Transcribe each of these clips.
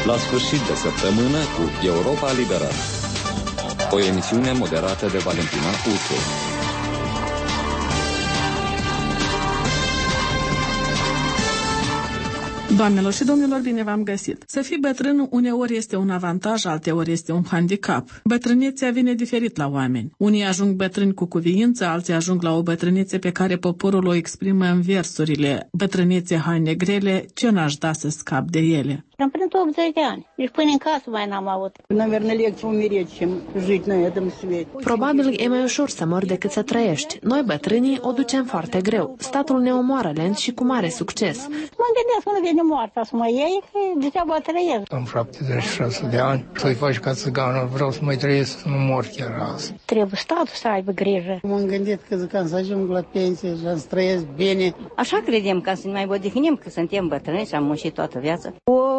La sfârșit de săptămână cu Europa Liberă. O emisiune moderată de Valentina Uțu. Doamnelor și domnilor, bine v-am găsit. Să fii bătrân uneori este un avantaj, alteori este un handicap. Bătrânețea vine diferit la oameni. Unii ajung bătrâni cu cuviință, alții ajung la o bătrânețe pe care poporul o exprimă în versurile: bătrânețe haine grele, ce n-aș da să scap de ele. Am până 80 de ani. Deci până în casă mai n-am avut. Наверное, легче умереть, чем жить на этом свете. Probabil e mai ușor să mori decât să trăiești. Noi, bătrânii, o ducem foarte greu. Statul ne omoară lent și cu mare succes. Mă gândesc când vine moartea să mă iei, că degeaba trăiesc. Am 76 de ani. Să-i faci ca țiganul. Vreau să mai trăiesc, să nu mor chiar azi. Trebuie statul să aibă grijă. M-am gândit că zic, să ajung la pensie și să trăiesc bine. Așa credem, ca să ne mai odihnim, că suntem bătrâni și am muncit toată viața.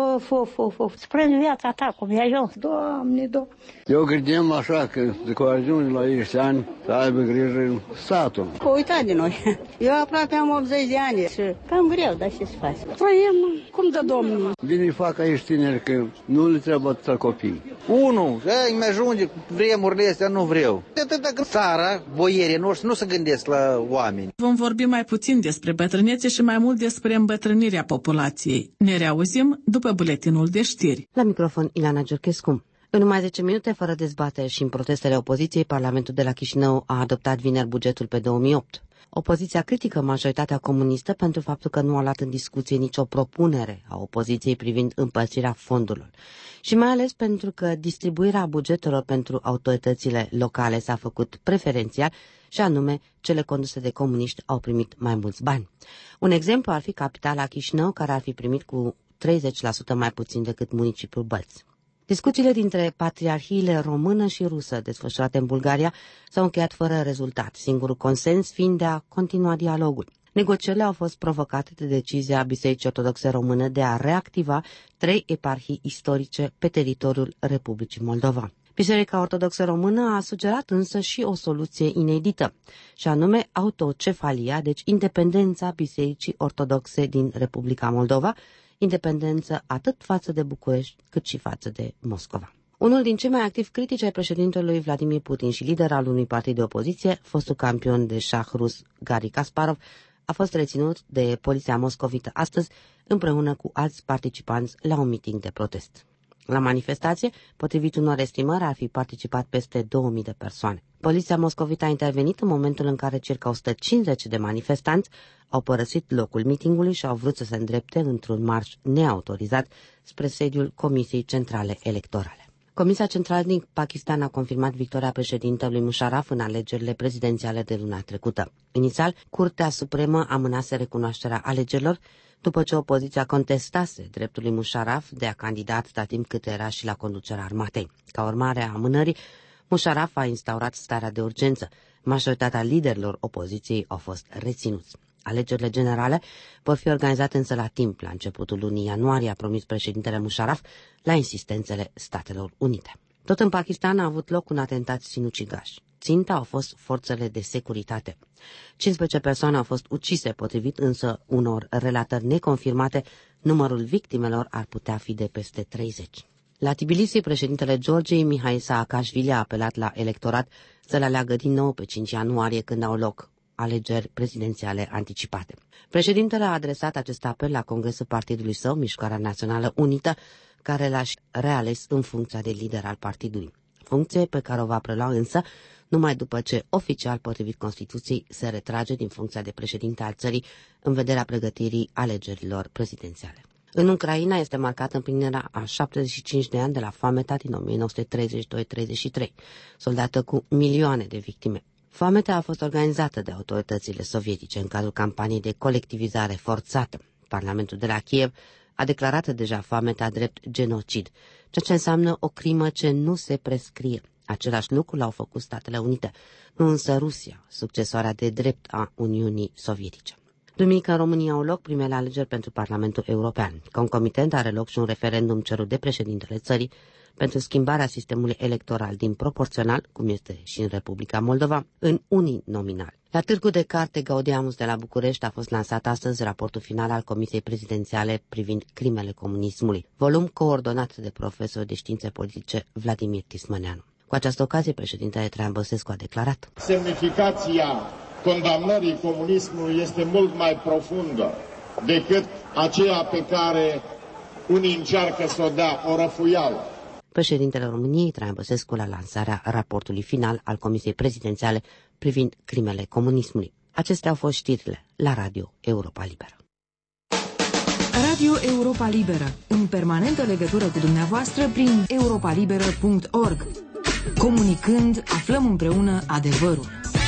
Îți prinde viața ta, cum e ajuns. Doamne. Eu gândim așa, că dacă ajungi la acești ani, să aibă grijă satul. Că uita de noi. Eu aproape am 80 de ani și cam greu, dar ce să faci? Trăim cum dă Domnul. Bine fac aici tineri, că nu le trebuie atâta copii. Unu, îmi ajunge vremurile astea, nu vreau. De atât dacă țara, boierii noștri, nu se gândesc la oameni. Vom vorbi mai puțin despre bătrânețe și mai mult despre îmbătrânirea populației. Ne reauzim după buletinul de știri. La microfon, Ileana Giurchescu. În numai 10 minute, fără dezbateri și în protestele opoziției, Parlamentul de la Chișinău a adoptat vineri bugetul pe 2008. Opoziția critică majoritatea comunistă pentru faptul că nu a luat în discuție nicio propunere a opoziției privind împărțirea fondurilor. Și mai ales pentru că distribuirea bugetelor pentru autoritățile locale s-a făcut preferențial și anume cele conduse de comuniști au primit mai mulți bani. Un exemplu ar fi capitala Chișinău, care ar fi primit cu 30% mai puțin decât municipiul Bălți. Discuțiile dintre patriarhiile română și rusă desfășurate în Bulgaria s-au încheiat fără rezultat, singurul consens fiind de a continua dialogul. Negocierile au fost provocate de decizia Bisericii Ortodoxe Române de a reactiva 3 eparhii istorice pe teritoriul Republicii Moldova. Biserica Ortodoxă Română a sugerat însă și o soluție inedită, și anume autocefalia, deci independența Bisericii Ortodoxe din Republica Moldova, independență atât față de București cât și față de Moscova. Unul din cei mai activi critici ai președintelui Vladimir Putin și lider al unui partid de opoziție, fostul campion de șah rus Garry Kasparov, a fost reținut de poliția moscovită astăzi împreună cu alți participanți la un miting de protest. La manifestație, potrivit unor estimări, ar fi participat peste 2000 de persoane. Poliția moscovită a intervenit în momentul în care circa 150 de manifestanți au părăsit locul mitingului și au vrut să se îndrepte într-un marș neautorizat spre sediul Comisiei Centrale Electorale. Comisia Centrală din Pakistan a confirmat victoria președintelui Musharraf în alegerile prezidențiale de luna trecută. Inițial, Curtea Supremă amânase recunoașterea alegerilor după ce opoziția contestase dreptul lui Musharraf de a candida atâta timp cât era și la conducerea armatei. Ca urmare a amânării, Musharraf a instaurat starea de urgență. Majoritatea liderilor opoziției au fost reținuți. Alegerile generale vor fi organizate însă la timp, la începutul lunii ianuarie, a promis președintele Musharraf, la insistențele Statelor Unite. Tot în Pakistan a avut loc un atentat sinucigaș. Ținta au fost forțele de securitate. 15 persoane au fost ucise, potrivit însă unor relatări neconfirmate, numărul victimelor ar putea fi de peste 30. La Tbilisi, președintele Georgiei, Mihai Saakashvili, a apelat la electorat să-l aleagă din nou pe 5 ianuarie, când au loc alegeri prezidențiale anticipate. Președintele a adresat acest apel la congresul partidului său, Mișcarea Națională Unită, care l-a reales în funcția de lider al partidului. Funcție pe care o va prelua însă numai după ce, oficial, potrivit Constituției, se retrage din funcția de președinte al țării în vederea pregătirii alegerilor prezidențiale. În Ucraina este marcată împlinirea a 75 de ani de la foamea din 1932-33, soldată cu milioane de victime. Foametea a fost organizată de autoritățile sovietice în cadrul campaniei de colectivizare forțată. Parlamentul de la Kiev a declarat deja foametea drept genocid, ceea ce înseamnă o crimă ce nu se prescrie. Același lucru l-au făcut Statele Unite, nu însă Rusia, succesoarea de drept a Uniunii Sovietice. Duminică în România au loc primele alegeri pentru Parlamentul European. Concomitent are loc și un referendum cerut de președintele țării pentru schimbarea sistemului electoral din proporțional, cum este și în Republica Moldova, în uninominal. La Târgul de Carte Gaudeamus de la București a fost lansat astăzi raportul final al Comisiei Prezidențiale privind crimele comunismului, volum coordonat de profesorul de științe politice Vladimir Tismăneanu. Cu această ocazie, președintele Traian Băsescu a declarat: semnificația condamnării comunismului este mult mai profundă decât aceea pe care unii încearcă să o dea o răfuială. Președintele României, Traian Băsescu, la lansarea raportului final al Comisiei Prezidențiale privind crimele comunismului. Acestea au fost știrile la Radio Europa Liberă. Radio Europa Liberă, în permanentă legătură cu dumneavoastră prin europalibera.org. Comunicând, aflăm împreună adevărul.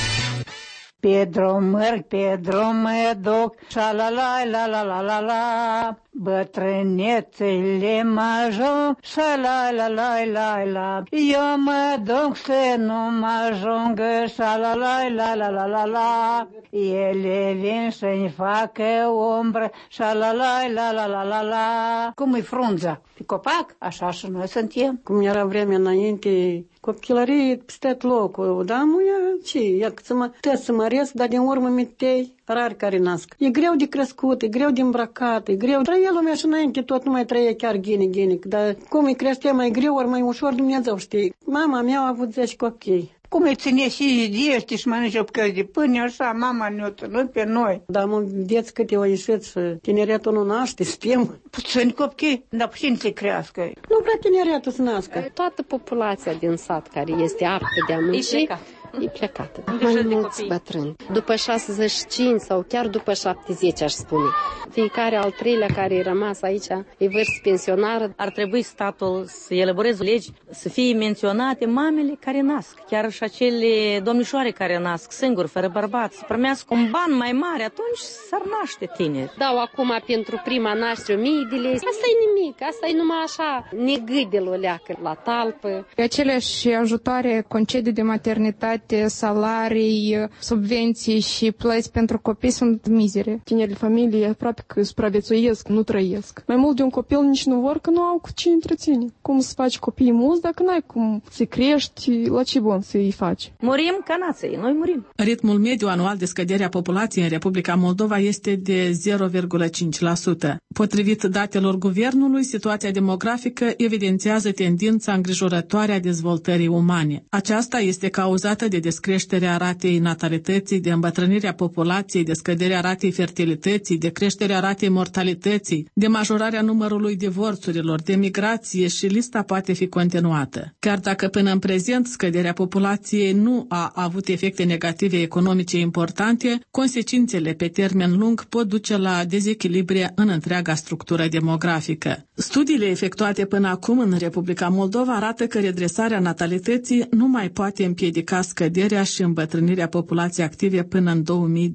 Pe drum mă duc, șa-la-la, la-la-la-la-la, bătrânețele mă ajung, șa-la-la-la-la-la, eu mă duc să nu mă ajungă, șa-la-la-la-la-la-la, ele vin să-mi facă umbră, șa-la-la-la-la-la-la. Cum e frunza? Pe copac? Așa și noi suntem. Cum era vremea înainte, copilărie peste locul, da, să măresc, dar din urmă mitei rari care nasc. E greu de crescut, e greu de îmbrăcat, e greu. Trăia lumea și înainte, tot nu mai trăia chiar ghinic, dar cum îi creștea mai greu, ori mai ușor, Dumnezeu știe. Mama mea a avut 10 copii. Cum îi ține și ești și mănânci o bucăți de pâine, așa, mama ne-a ținut pe noi. Dar mă vedeți câte o ieșit și tineretul nu naște, știm. Puțini copii, dar puțin se crească. Nu vrea tineretul să nască. Toată populația din sat care este aptă de a munci e plecată. Mai mulți bătrâni. După 65 sau chiar după 70, aș spune. Fiecare al treilea care e rămas aici e vârstă pensionară. Ar trebui statul să elaboreze legi să fie menționate mamele care nasc, chiar și acele domnișoare care nasc singuri, fără bărbați, să primească un ban mai mare, atunci s-ar naște tineri. Dau acum pentru prima naștere 1000 de lei. Asta e nimic, asta e numai așa, negâdelul leacă la talpă. Aceleași ajutoare, concedii de maternitate, salarii, subvenții și plăți pentru copii sunt mizere. Tinerii familii aproape că supraviețuiesc, nu trăiesc. Mai mult de un copil nici nu vor, că nu au cu ce întreține. Cum să faci copiii mulți dacă n-ai cum să crești, la ce bun să-i faci? Murim ca nație, noi murim. Ritmul mediu anual de scădere a populației în Republica Moldova este de 0,5%. Potrivit datelor guvernului, situația demografică evidențiază tendința îngrijorătoare a dezvoltării umane. Aceasta este cauzată de descreșterea ratei natalității, de îmbătrânirea populației, de scăderea ratei fertilității, de creșterea ratei mortalității, de majorarea numărului divorțurilor, de migrație și lista poate fi continuată. Chiar dacă până în prezent scăderea populației nu a avut efecte negative economice importante, consecințele pe termen lung pot duce la dezechilibre în întreaga structură demografică. Studiile efectuate până acum în Republica Moldova arată că redresarea natalității nu mai poate împiedica scăderea și îmbătrânirea populației active până în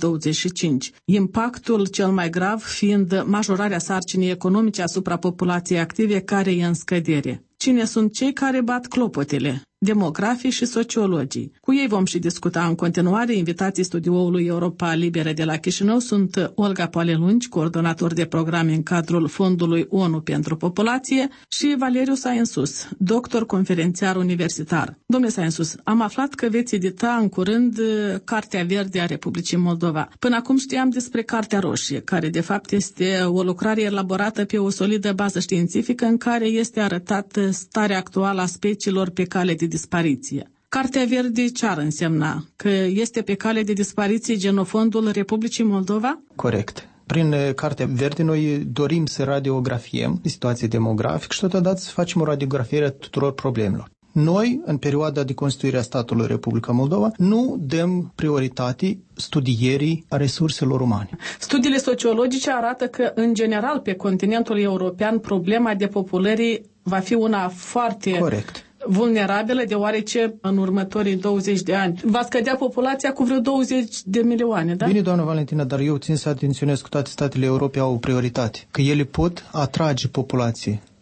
2025. Impactul cel mai grav fiind majorarea sarcinii economice asupra populației active care e în scădere. Cine sunt cei care bat clopotele? Demografii și sociologii. Cu ei vom și discuta în continuare. Invitații studioului Europa Liberă de la Chișinău sunt Olga Poalelungi, coordonator de programe în cadrul Fondului ONU pentru Populație, și Valeriu Sainsus, doctor conferențiar universitar. Domnule Sainsus, am aflat că veți edita în curând Cartea Verde a Republicii Moldova. Până acum știam despre Cartea Roșie, care de fapt este o lucrare elaborată pe o solidă bază științifică în care este arătată starea actuală a speciilor pe cale de dispariție. Cartea Verde ce ar însemna? Că este pe cale de dispariție genofondul Republicii Moldova? Corect. Prin Cartea Verde noi dorim să radiografiem situația demografică și totodată să facem o radiografiere a tuturor problemelor. Noi, în perioada de constituire a statului Republica Moldova, nu dăm prioritate studierii a resurselor umane. Studiile sociologice arată că, în general, pe continentul european, problema depopulării va fi una foarte vulnerabilă, deoarece în următorii 20 de ani va scădea populația cu vreo 20 de milioane, da? Bine, doamnă Valentina, dar eu țin să atenționez că toate statele Europei au o prioritate, că ele pot atrage populații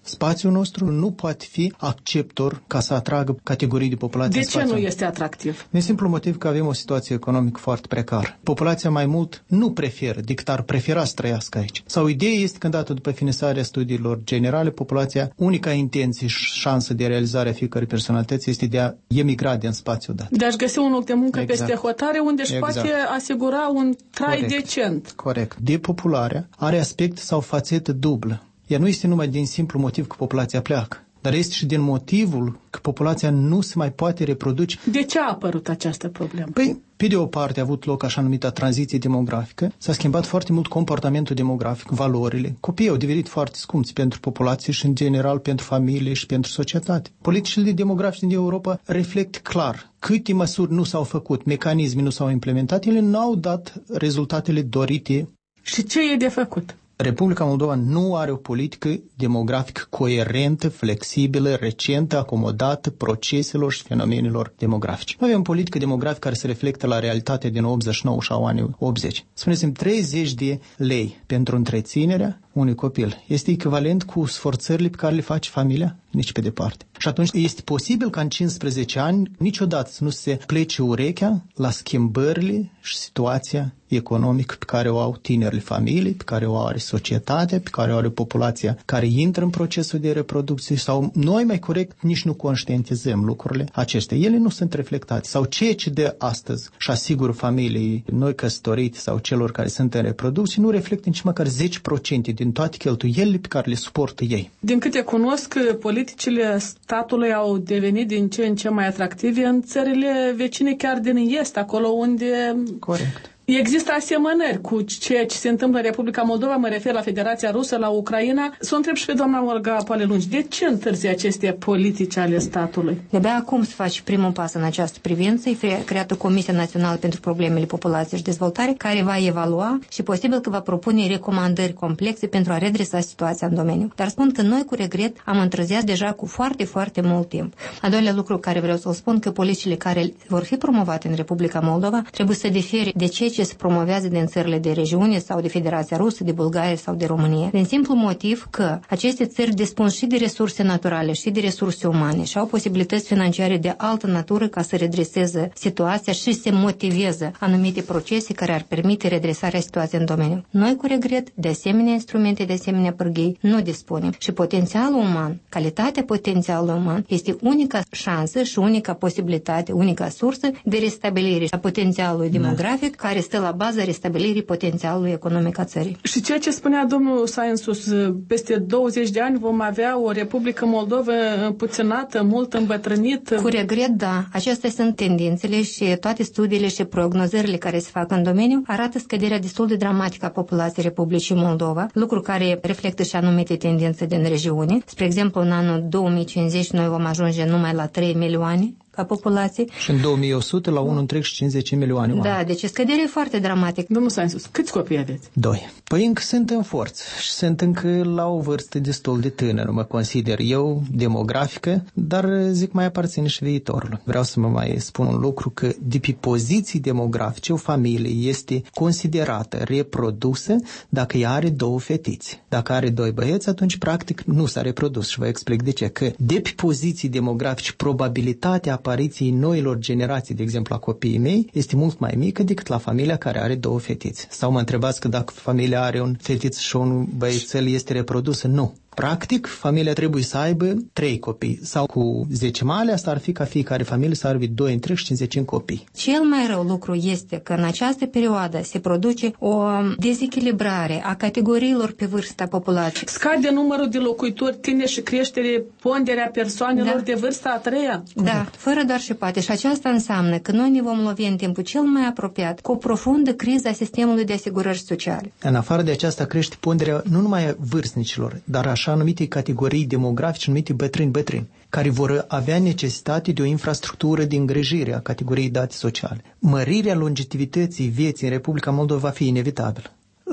Spațiul nostru nu poate fi acceptor ca să atragă categorii de populație. De ce nu este atractiv? Din simplu motiv că avem o situație economică foarte precară. Populația mai mult nu preferă, decât ar prefera să trăiască aici. Sau ideea este că, dată după finisarea studiilor generale, populația, unica intenție și șansă de realizare a fiecărei personalități este de a emigra din spațiul dat. De a-și găsi un loc de muncă peste hotare unde își poate asigura un trai decent. Corect. Depopularea are aspect sau fațetă dublă. Ea nu este numai din simplu motiv că populația pleacă, dar este și din motivul că populația nu se mai poate reproduce. De ce a apărut această problemă? Păi, pe de o parte a avut loc așa numita tranziție demografică, s-a schimbat foarte mult comportamentul demografic, valorile. Copiii au devenit foarte scumpi pentru populație și în general pentru familie și pentru societate. Politicile demografice din Europa reflectă clar câte măsuri nu s-au făcut, mecanisme nu s-au implementat, ele nu au dat rezultatele dorite. Și ce e de făcut? Republica Moldova nu are o politică demografică coerentă, flexibilă, recentă, acomodată proceselor și fenomenelor demografice. Noi avem o politică demografică care se reflectă la realitatea din 89 sau anii 80. Spuneți-mi, 30 de lei pentru întreținerea unui copil este echivalent cu sforțările pe care le face familia? Nici pe departe. Și atunci este posibil ca în 15 ani niciodată să nu se plece urechea la schimbările și situația economică pe care o au tinerile familii, pe care o are societatea, pe care o are populația care intră în procesul de reproducție sau noi mai corect nici nu conștientizăm lucrurile acestea. Ele nu sunt reflectate. Sau ceea ce de astăzi și asigur familiei noi căsătorite sau celor care sunt în reproducție nu reflectă nici măcar 10% din toate cheltuielile pe care le suportă ei. Din câte cunosc, politicile statului au devenit din ce în ce mai atractive în țările vecine, chiar din est, acolo unde... Corect. Există asemănări cu ceea ce se întâmplă în Republica Moldova, mă refer la Federația Rusă, la Ucraina. Să o întreb și pe doamna Olga Poalelungi, de ce întârzi aceste politici ale statului? De-abia acum se face primul pas în această privință, e creată Comisia Națională pentru Problemele Populației și Dezvoltare, care va evalua și posibil că va propune recomandări complexe pentru a redresa situația în domeniu. Dar spun că noi, cu regret, am întârziat deja cu foarte, foarte mult timp. Al doilea lucru care vreau să-l spun, că politicile care vor fi promovate în Republica Moldova trebuie să difere de ceea ce se promovează din țările de regiune sau de Federația Rusă, de Bulgaria sau de România. Din simplu motiv că aceste țări dispun și de resurse naturale și de resurse umane și au posibilități financiare de altă natură ca să redreseze situația și să motiveze anumite procese care ar permite redresarea situației în domeniu. Noi, cu regret, de asemenea instrumente, de asemenea pârghii, nu dispunem. Și potențialul uman, calitatea potențialului uman este unica șansă și unica posibilitate, unica sursă de restabilire a potențialului demografic care stă la baza restabilirii potențialului economic a țării. Și ceea ce spunea domnul Sainsus, peste 20 de ani vom avea o Republică Moldova împuținată, mult îmbătrânită. Cu regret, da. Acestea sunt tendințele și toate studiile și prognozările care se fac în domeniu arată scăderea destul de dramatică a populației Republicii Moldova, lucru care reflectă și anumite tendințe din regiune. Spre exemplu, în anul 2050 noi vom ajunge numai la 3 milioane ca populație. Și în 2100 la 1,50 milioane oameni. Da, deci scădere e foarte dramatică. Domnul Sainsus, câți copii aveți? 2. Păi încă sunt în forță și sunt încă la o vârstă destul de tânără, mă consider eu, demografică, dar zic mai aparține și viitorul. Vreau să mă mai spun un lucru, că de pe poziții demografice o familie este considerată reprodusă dacă ea are 2 fetițe. Dacă are 2 băieți, atunci practic nu s-a reprodus și vă explic de ce. Că de pe poziții demografice probabilitatea apariției noilor generații, de exemplu a copiii mei, este mult mai mică decât la familia care are 2 fetițe. Sau mă întrebați că dacă familia are un fetiț și un băiețel este reprodusă? Nu. Practic, familia trebuie să aibă 3 copii. Sau cu 10 male, asta ar fi ca fiecare familie să aibă 2 întregi și 55 copii. Cel mai rău lucru este că în această perioadă se produce o dezechilibrare a categoriilor pe vârsta populației. Scade numărul de locuitori tineri și creștere ponderea persoanelor de vârsta a 3-a. Da, fără doar și poate. Și aceasta înseamnă că noi ne vom lovi în timpul cel mai apropiat cu o profundă criză a sistemului de asigurări sociale. În afară de aceasta crește ponderea nu numai a vârstnicilor, dar așa anumite categorii demografice numite bătrâni, care vor avea necesitate de o infrastructură de îngrijire a categoriei date sociale. Mărirea longevității vieții în Republica Moldova va fi inevitabilă.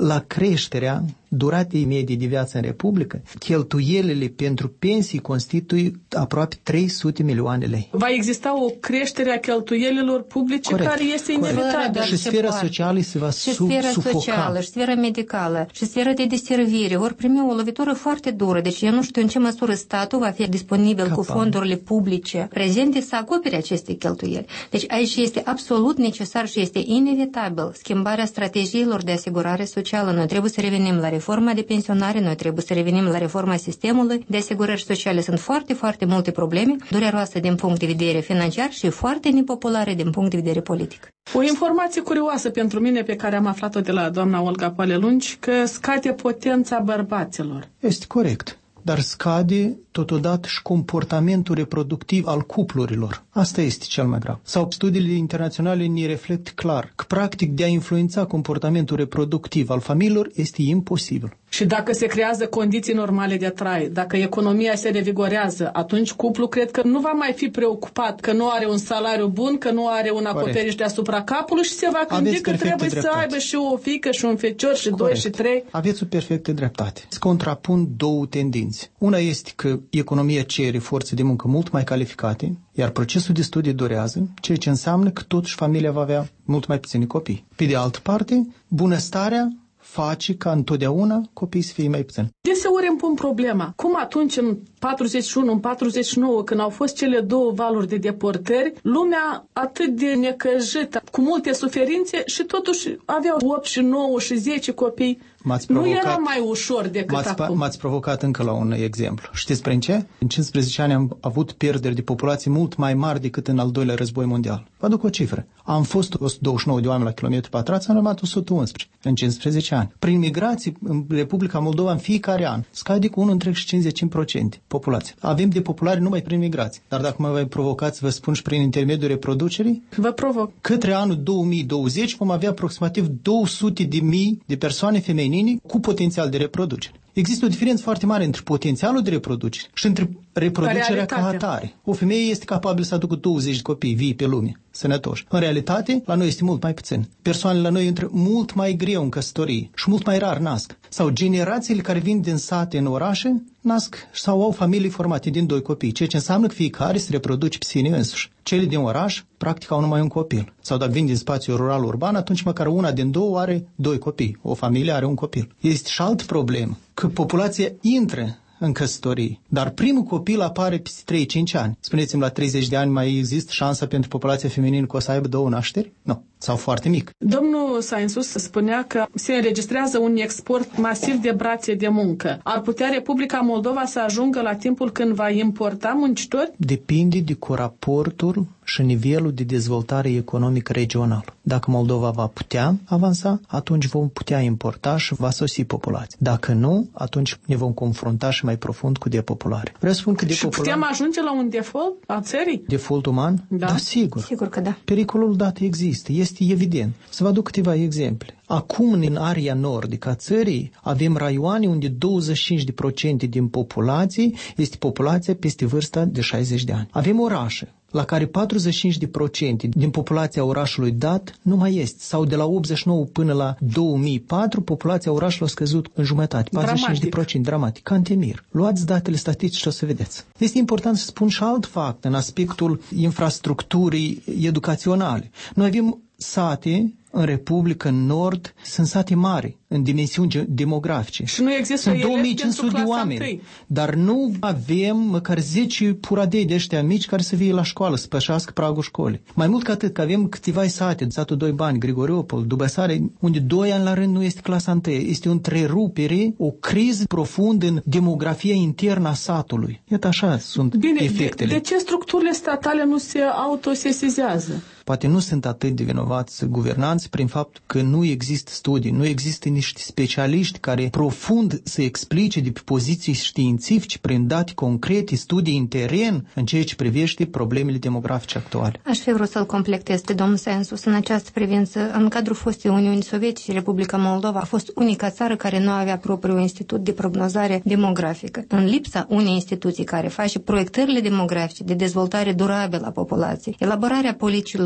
la creșterea duratei medii de viață în Republică, cheltuielile pentru pensii constituie aproape 300 milioane lei. Va exista o creștere a cheltuielilor publice care este inevitabilă. Și sfera socială se va sufoca. Și sfera socială, și sfera medicală, și sfera de deservire vor primi o lovitură foarte dură. Deci eu nu știu în ce măsură statul va fi disponibil cu fondurile publice prezente să acopere aceste cheltuieli. Deci aici este absolut necesar și este inevitabil schimbarea strategiilor de asigurare socială. Noi trebuie să revenim la reforma de pensionare, noi trebuie să revenim la reforma sistemului de asigurări sociale. Sunt foarte, foarte multe probleme dureroase din punct de vedere financiar și foarte nepopulare din punct de vedere politic. O informație curioasă pentru mine pe care am aflat-o de la doamna Olga Poalelunci, că scade potența bărbaților. Este corect, dar scade totodată și comportamentul reproductiv al cuplurilor. Asta este cel mai grav. Sau studiile internaționale ne reflectă clar că practic de a influența comportamentul reproductiv al familiilor este imposibil. Și dacă se creează condiții normale de trai, dacă economia se revigorează, atunci cuplul cred că nu va mai fi preocupat că nu are un salariu bun, că nu are un acoperiș deasupra capului și se va gândi că trebuie să aibă și o fiică și un fecior și doi și trei. Aveți o perfectă dreptate. Se contrapun două tendințe. Una este că economia cere forțe de muncă mult mai calificate, iar procesul de studii durează, ceea ce înseamnă că totuși familia va avea mult mai puțini copii. Pe de altă parte, bunăstarea face ca întotdeauna copiii să fie mai puțini. Deseori îmi pun problema. Cum atunci în 41, în 49, când au fost cele două valuri de deportări, lumea atât de necăjită, cu multe suferințe și totuși aveau 8 și 9 și 10 copii. Nu era mai ușor decât acum. M-ați provocat încă la un exemplu. Știți prin ce? În 15 ani am avut pierderi de populație mult mai mari decât în al doilea război mondial. Vă aduc o cifră. Am fost 129 de oameni la kilometru pătrați, am rămas 111 în 15 ani. Prin migrație în Republica Moldova în fiecare an scade cu 1,55% populația. Avem depopulare numai prin migrație. Dar dacă mă voi provocați, vă spun și prin intermediul reproducerii, vă provoc. Către anul 2020 vom avea aproximativ 200.000 de persoane femeine cu potențial de reproducere. Există o diferență foarte mare între potențialul de reproducere și între reproducerea ca atare. O femeie este capabilă să aducă 20 de copii vii pe lume, sănătoși. În realitate, la noi este mult mai puțin. Persoanele la noi intră mult mai greu în căsătorie și mult mai rar nasc. Sau generațiile care vin din sate în orașe nasc sau au familii formate din 2 copii, ceea ce înseamnă că fiecare se reproduce pe sine însuși. Cele din oraș, practic, au numai un copil. Sau dacă vin din spațiul rural-urban, atunci măcar una din 2 are 2 copii. O familie are un copil. Este și altă problemă, că populația intră în căsătorie, dar primul copil apare peste 3-5 ani. Spuneți-mi, la 30 de ani mai există șansa pentru populația feminină că o să aibă 2 nașteri? Nu. Sau foarte mic. Domnul Sainsus spunea că se înregistrează un export masiv de brațe de muncă. Ar putea Republica Moldova să ajungă la timpul când va importa muncitori? Depinde de raportul și nivelul de dezvoltare economică regional. Dacă Moldova va putea avansa, atunci vom putea importa și va sosi populația. Dacă nu, atunci ne vom confrunta și mai profund cu depopulare. Vreau să spun că Și putem ajunge la un default a țării? Default uman? Da, sigur. Sigur că da. Pericolul dat există, este evident. Să vă aduc câteva exemple. Acum, în area nordică a țării, avem raioane unde 25% din populație este populația peste vârsta de 60 de ani. Avem orașe la care 45% din populația orașului dat nu mai este. Sau de la 89 până la 2004, populația orașului a scăzut în jumătate. 45%, dramatic. Cantemir. Luați datele statistice și o să vedeți. Este important să spun și alt fapt în aspectul infrastructurii educaționale. Noi avem sate în Republică, în Nord, sunt sate mari, în dimensiuni demografice. Și nu există sunt 2500 de oameni, 1. dar nu avem măcar 10 puradei de ăștia mici care să vie la școală, să pășească pragul școlii. Mai mult ca atât, că avem câteva sate, satul 2 Bani, Grigoriopol, Dubăsare, unde 2 ani la rând nu este clasa 1. Este o întrerupere, o criză profundă în demografia internă a satului. Iată așa sunt efectele. De ce structurile statale nu se autosesizează? Poate nu sunt atât de vinovați guvernanți prin faptul că nu există studii, nu există niște specialiști care profund să explice de pe poziții științifice, prin date concrete, studii în teren, în ceea ce privește problemele demografice actuale. Aș fi vrut să-l completez pe domnul Sainsus în această privință. În cadrul fostei Uniuni Sovietice, Republica Moldova a fost unica țară care nu avea propriul institut de prognozare demografică. În lipsa unei instituții care face proiectările demografice de dezvoltare durabilă a populației, elaborarea politicilor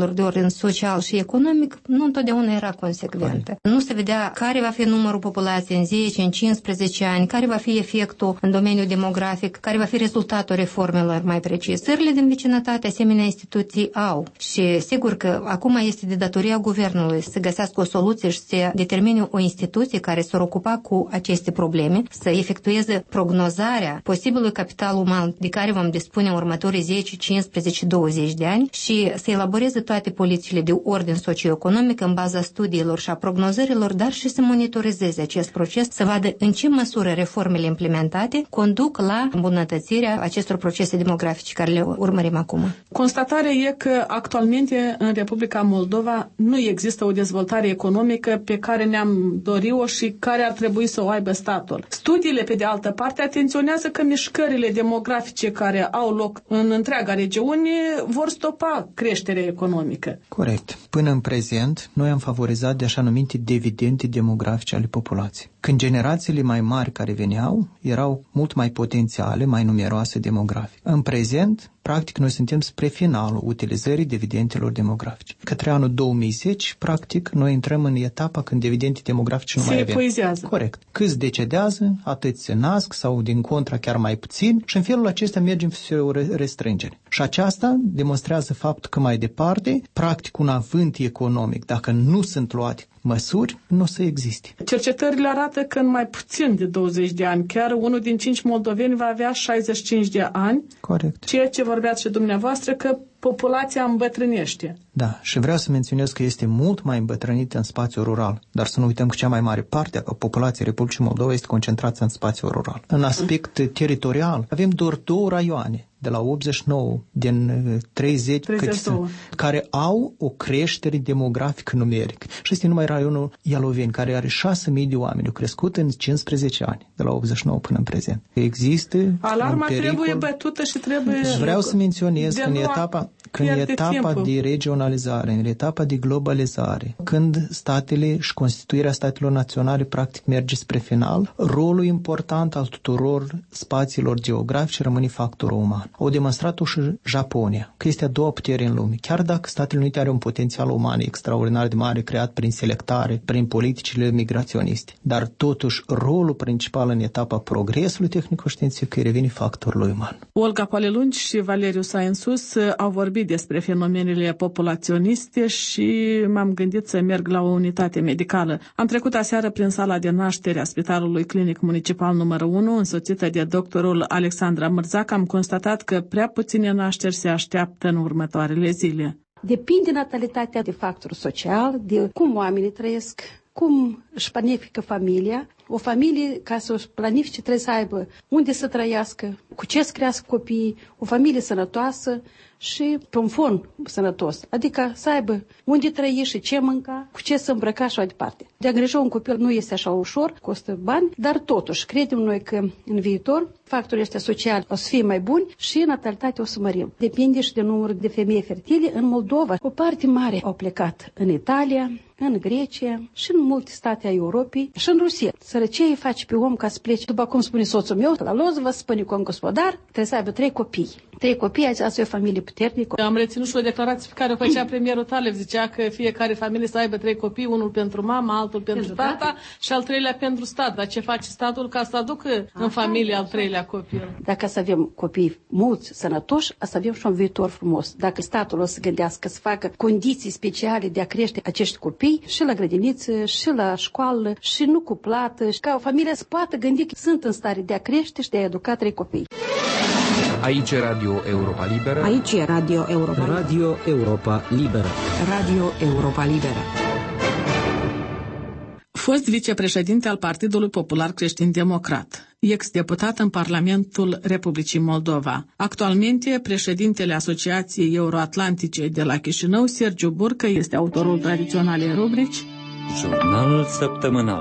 problemelor de ordin social și economic nu întotdeauna era consecventă. Nu se vedea care va fi numărul populației în 10, în 15 ani, care va fi efectul în domeniul demografic, care va fi rezultatul reformelor mai precis. Țările din vecinătate asemenea instituții au și sigur că acum este de datoria guvernului să găsească o soluție și să determine o instituție care s-ar ocupa cu aceste probleme, să efectueze prognozarea posibilului capital uman de care vom dispune în următorii 10, 15, 20 de ani și să elaboreze toate politicile de ordin socioeconomic în baza studiilor și a prognozărilor, dar și să monitorizeze acest proces, să vadă în ce măsură reformele implementate conduc la îmbunătățirea acestor procese demografice care le urmărim acum. Constatarea e că actualmente în Republica Moldova nu există o dezvoltare economică pe care ne-am dorit-o și care ar trebui să o aibă statul. Studiile, pe de altă parte, atenționează că mișcările demografice care au loc în întreaga regiune vor stopa creșterea economică. Corect. Până în prezent, noi am favorizat de așa numite dividende demografice ale populației. Când generațiile mai mari care veneau erau mult mai potențiale, mai numeroase demografic. În prezent, practic, noi suntem spre finalul utilizării dividendelor demografice. Către anul 2010, practic, noi intrăm în etapa când dividende demografice nu mai avem. Se epuizează. Corect. Câți decedează, atât se nasc sau din contra chiar mai puțin și în felul acesta mergem spre o restrângere. Și aceasta demonstrează faptul că mai departe, practic, un avânt economic, dacă nu sunt luate măsuri, nu o să existe. Cercetările arată că în mai puțin de 20 de ani, chiar unul din 5 moldoveni va avea 65 de ani. Corect. Ceea ce vorbeați și dumneavoastră că populația îmbătrânește. Da, și vreau să menționez că este mult mai îmbătrânită în spațiul rural, dar să nu uităm că cea mai mare parte a populației Republicii Moldova este concentrată în spațiul rural. În aspect teritorial, avem doar 2 raioane de la 89 din 30 care au o creștere demografică numerică. Și este numai raionul Ialoveni, care are 6.000 de oameni, au crescut în 15 ani, de la 89 până în prezent. Există alarma trebuie bătută și trebuie... Vreau să menționez că în etapa de regionalizare, în etapa de globalizare, când statele și constituirea statelor naționale practic merge spre final, rolul important al tuturor spațiilor geografice rămâne factorul uman. Au demonstrat-o și Japonia, că este a doua putere în lume. Chiar dacă Statele Unite are un potențial uman extraordinar de mare creat prin selectare, prin politicile migraționiste, dar totuși rolul principal în etapa progresului tehnico-științific revine factorului uman. Olga Poalelungi și Valeriu Sainsus au vorbit despre fenomenele populaționiste și m-am gândit să merg la o unitate medicală. Am trecut aseară prin sala de naștere a Spitalului Clinic Municipal numărul 1, însoțită de doctorul Alexandra Mărzac. Am constatat că prea puține nașteri se așteaptă în următoarele zile. Depinde natalitatea de factor social, de cum oamenii trăiesc, cum își planifică familia. O familie, ca să își planifice, trebuie să aibă unde să trăiască, cu ce să crească copiii, o familie sănătoasă și pe un fond sănătos. Adică să aibă unde trăi și ce mânca, cu ce să îmbrăca și mai departe. De a îngriji un copil nu este așa ușor, costă bani, dar totuși credem noi că în viitor factorii ăștia sociali o să fie mai buni și natalitatea o să mărim. Depinde și de numărul de femei fertile în Moldova. O parte mare au plecat în Italia, în Grecia și în multe state a Europei și în Rusia. Sărăcia îi face pe om ca să plece. După cum spune soțul meu, la Lozova, spune cu un gospodar, trebuie să aibă 3 copii. 3 copii, asta e o familie puternică. Am reținut și o declarație pe care o făcea premierul Talev. Zicea că fiecare familie să aibă 3 copii, unul pentru mama, altul pentru tata și al 3-lea pentru stat. Dar ce face statul ca să aducă în familie al 3-lea copil? Dacă să avem copii mulți, sănătoși, să avem și un viitor frumos. Dacă statul o să gândească să facă condiții speciale de a crește acești copii și la grădiniță, și la școală, și nu cu plată, și ca o familie să poată gândi că sunt în stare de a crește și de a educa 3 copii. Aici e Radio Europa Liberă. Aici e Radio Europa. Radio Europa Liberă. Radio Europa Liberă. Fost vicepreședinte al Partidului Popular Creștin-Democrat, ex-deputat în Parlamentul Republicii Moldova. Actualmente, președintele Asociației Euroatlantice de la Chișinău, Sergiu Burcă, este autorul tradiționalei rubrici Jurnalul săptămânal.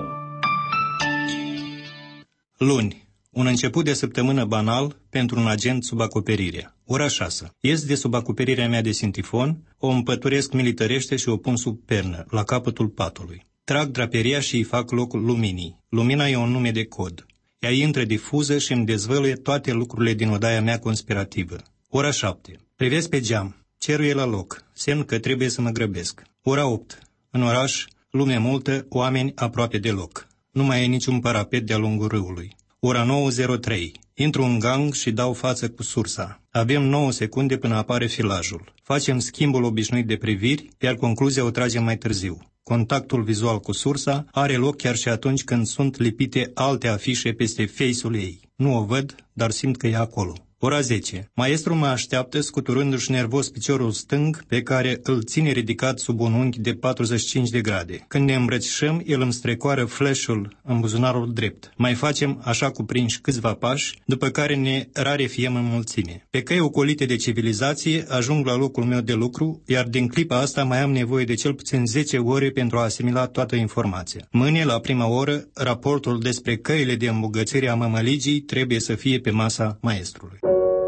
Luni. Un început de săptămână banal pentru un agent sub acoperire. Ora 6. Ies de sub acoperirea mea de sintifon, o împăturesc militărește și o pun sub pernă, la capătul patului. Trag draperia și îi fac loc luminii. Lumina e un nume de cod. Ea intră difuză și îmi dezvăluie toate lucrurile din odaia mea conspirativă. Ora 7. Privesc pe geam. Cerul e la loc, semn că trebuie să mă grăbesc. Ora 8. În oraș, lume multă, oameni aproape deloc. Nu mai e niciun parapet de-a lungul râului. Ora 9:03. Intru în gang și dau față cu sursa. Avem 9 secunde până apare filajul. Facem schimbul obișnuit de priviri, iar concluzia o tragem mai târziu. Contactul vizual cu sursa are loc chiar și atunci când sunt lipite alte afișe peste face-ul ei. Nu o văd, dar simt că e acolo. Ora 10. Maestrul mă așteaptă scuturându-și nervos piciorul stâng, pe care îl ține ridicat sub un unghi de 45 de grade. Când ne îmbrățișăm, el îmi strecoară flash-ul în buzunarul drept. Mai facem așa cuprinși câțiva pași, după care ne rarefiem în mulțime. Pe căi ocolite de civilizație, ajung la locul meu de lucru, iar din clipa asta mai am nevoie de cel puțin 10 ore pentru a asimila toată informația. Mâine, la prima oră, raportul despre căile de îmbogățire a mămăligii trebuie să fie pe masa maestrului.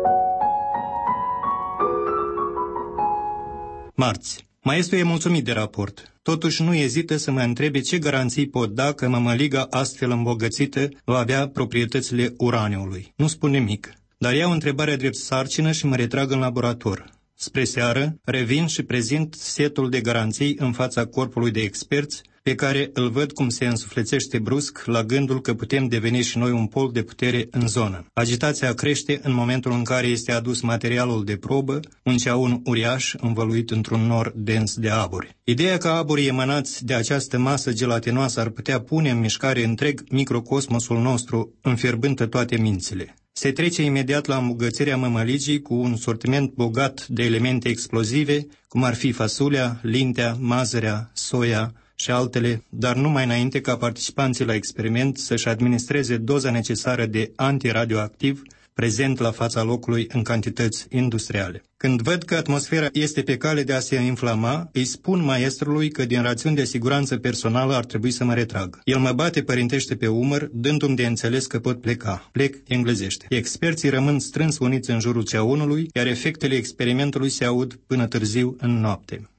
Marți. Maestrul e mulțumit de raport. Totuși nu ezită să mă întrebe ce garanții pot da că mămăliga astfel îmbogățită va avea proprietățile uraniului. Nu spun nimic, dar iau întrebarea drept sarcină și mă retrag în laborator. Spre seară, revin și prezint setul de garanții în fața corpului de experți, pe care îl văd cum se însuflețește brusc la gândul că putem deveni și noi un pol de putere în zonă. Agitația crește în momentul în care este adus materialul de probă, un ceaun uriaș învăluit într-un nor dens de aburi. Ideea că aburii emanați de această masă gelatinoasă ar putea pune în mișcare întreg microcosmosul nostru, înfierbântă toate mințile. Se trece imediat la îmbogățirea mămăligii cu un sortiment bogat de elemente explozive, cum ar fi fasulea, lintea, mazărea, soia și altele, dar numai înainte ca participanții la experiment să-și administreze doza necesară de antiradioactiv prezent la fața locului în cantități industriale. Când văd că atmosfera este pe cale de a se inflama, îi spun maestrului că din rațiuni de siguranță personală ar trebui să mă retrag. El mă bate părintește pe umăr, dându-mi de înțeles că pot pleca. Plec englezește. Experții rămân strâns uniți în jurul ceaunului, iar efectele experimentului se aud până târziu în noapte.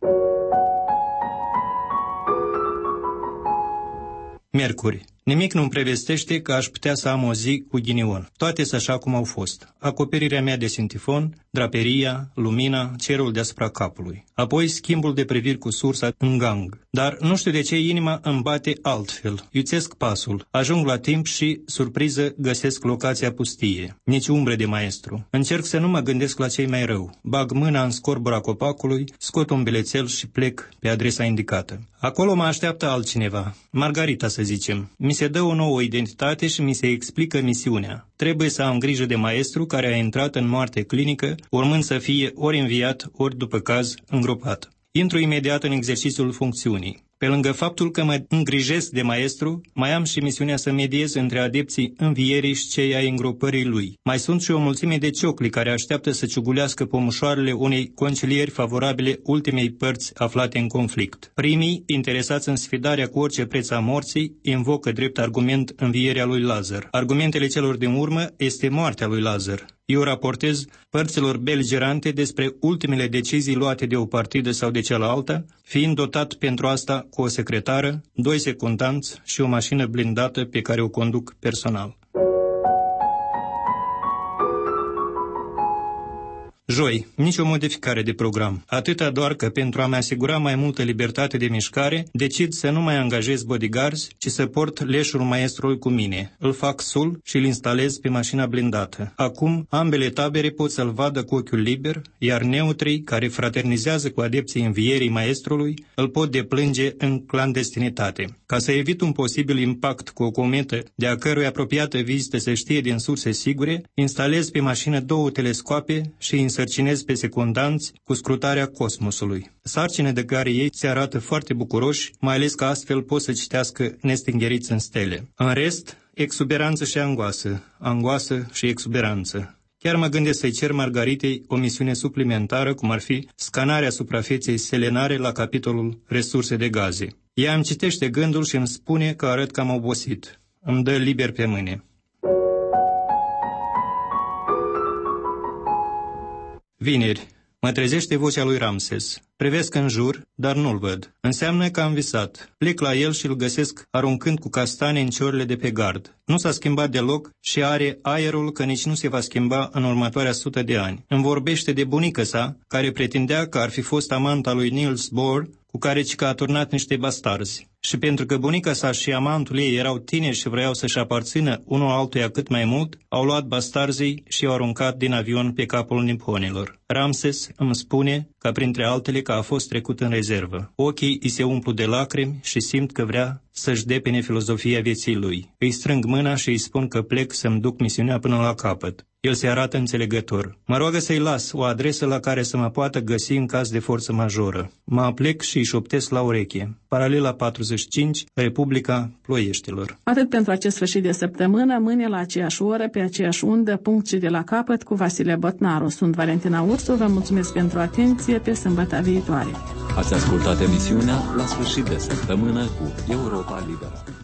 Miercuri. Nimic nu-mi prevestește că aș putea să am o zi cu ghinion. Toate sunt așa cum au fost. Acoperirea mea de sintifon, draperia, lumina, cerul deasupra capului. Apoi schimbul de priviri cu sursa în gang. Dar nu știu de ce inima îmi bate altfel. Iuțesc pasul. Ajung la timp și, surpriză, găsesc locația pustie. Nici umbră de maestru. Încerc să nu mă gândesc la cei mai rău. Bag mâna în scorbura copacului, scot un bilețel și plec pe adresa indicată. Acolo mă așteaptă altcineva. Margarita, să zicem. Mi se dă o nouă identitate și mi se explică misiunea. Trebuie să am grijă de maestru care a intrat în moarte clinică, urmând să fie ori înviat, ori, după caz, îngropat. Intru imediat în exercițiul funcțiunii. Pe lângă faptul că mă îngrijesc de maestru, mai am și misiunea să mediez între adepții învierii și cei ai îngropării lui. Mai sunt și o mulțime de ciocli care așteaptă să ciugulească pomușoarele unei concilieri favorabile ultimei părți aflate în conflict. Primii, interesați în sfidarea cu orice preț a morții, invocă drept argument învierea lui Lazar. Argumentele celor din urmă este moartea lui Lazar. Eu raportez părților beligerante despre ultimele decizii luate de o partidă sau de cealaltă, fiind dotat pentru asta cu o secretară, 2 secundanți și o mașină blindată pe care o conduc personal. Joi, nicio modificare de program. Atâta doar că pentru a-mi asigura mai multă libertate de mișcare, decid să nu mai angajez bodyguards, ci să port leșul maestrului cu mine. Îl fac sul și îl instalez pe mașina blindată. Acum, ambele tabere pot să-l vadă cu ochiul liber, iar neutrii, care fraternizează cu adepții învierii maestrului, îl pot deplânge în clandestinitate. Ca să evit un posibil impact cu o cometă de a cărui apropiată vizită se știe din surse sigure, instalez pe mașină 2 telescoape și însărcinez pe secundanți cu scrutarea cosmosului. Sarcine de care ei se arată foarte bucuroși, mai ales că astfel pot să citească nestingheriți în stele. În rest, exuberanță și angoasă, angoasă și exuberanță. Chiar mă gândesc să-i cer Margaritei o misiune suplimentară, cum ar fi scanarea suprafeței selenare la capitolul resurse de gaze. Ea îmi citește gândul și îmi spune că arăt că am obosit. Îmi dă liber pe mâine. Vineri. Mă trezește vocea lui Ramses. Privesc în jur, dar nu-l văd. Înseamnă că am visat. Plec la el și îl găsesc aruncând cu castane în ciorile de pe gard. Nu s-a schimbat deloc și are aerul că nici nu se va schimba în următoarea 100 de ani. Îmi vorbește de bunică sa, care pretindea că ar fi fost amanta lui Niels Bohr, cu care cică a turnat niște bastarzi. Și pentru că bunica sa și amantul ei erau tineri și vreau să-și aparțină unul altuia cât mai mult, au luat bastarzii și i-au aruncat din avion pe capul niponilor. Ramses îmi spune, ca printre altele, că a fost trecut în rezervă. Ochii îi se umplu de lacrimi și simt că vrea să-și depine filozofia vieții lui. Îi strâng mâna și îi spun că plec să-mi duc misiunea până la capăt. El se arată înțelegător. Mă roagă să-i las o adresă la care să mă poată găsi în caz de forță majoră. Mă aplec și îi șoptesc la ureche. Paralela 45, Republica Ploieștilor. Atât pentru acest sfârșit de săptămână, mâine la aceeași oră, pe aceeași undă, punct și de la capăt, cu Vasile Botnaru. Sunt Valentina Ursu, vă mulțumesc pentru atenție, pe sâmbătă viitoare. Ați ascultat emisiunea La sfârșit de săptămână cu Europa Liberă.